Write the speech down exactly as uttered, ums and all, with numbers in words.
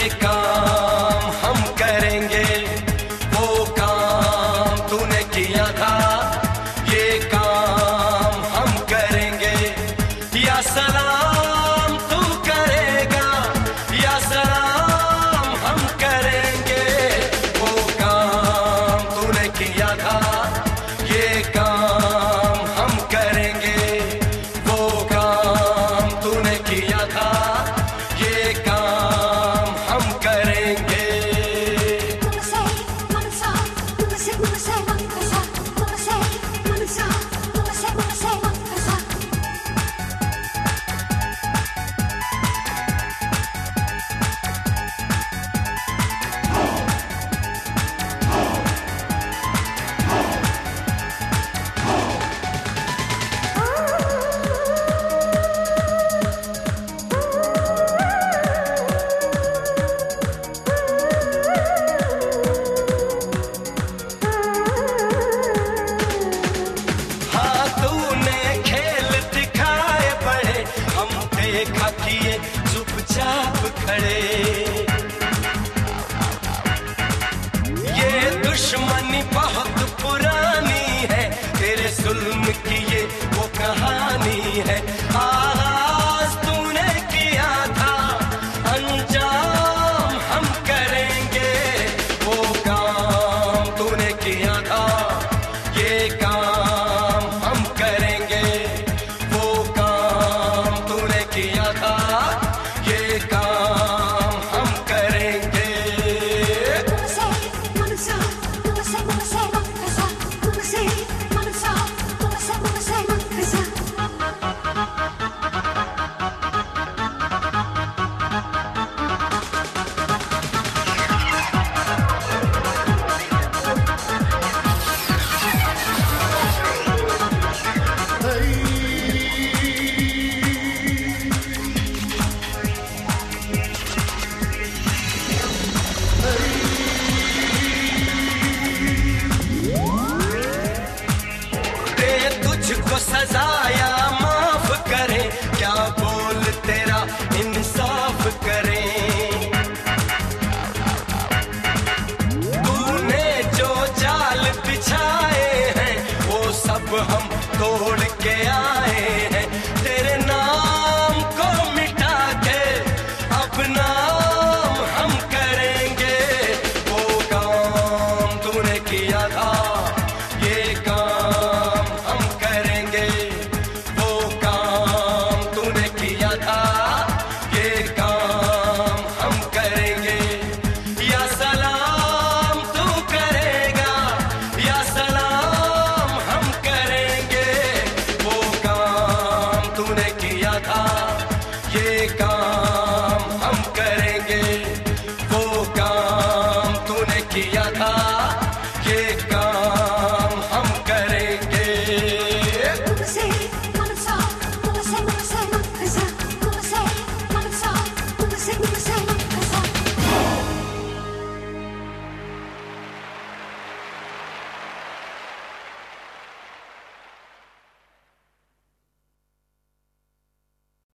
काम हम करेंगे, वो काम तूने किया था, ये काम हम करेंगे। या सलाम तू करेगा, या सलाम हम करेंगे, वो काम तूने किया था, ये काम हम करेंगे, वो काम तूने किया था, ये काम हम करेंगे। देखा किए चुपचाप खड़े, ये दुश्मनी बहुत पुरानी है, तेरे जुल्म की ये वो कहानी है। आगाज तूने किया था, अंजाम हम करेंगे, वो काम तूने किया था, ये काम हम करेंगे, वो काम तूने किया था, ये काम हम करेंगे। तुझको सजाया माफ करे, क्या बोल तेरा इंसाफ करे। तूने जो जाल बिछाए हैं, वो सब हम तोड़ के आए हैं, तेरे नाम को मिटा के अब नाम हम करेंगे, वो काम तूने किया था, ये काम हम करेंगे, वो काम तूने किया था, ये काम हम करेंगे। या सलाम तू करेगा, या सलाम हम करेंगे, वो काम तूने किया था, ये काम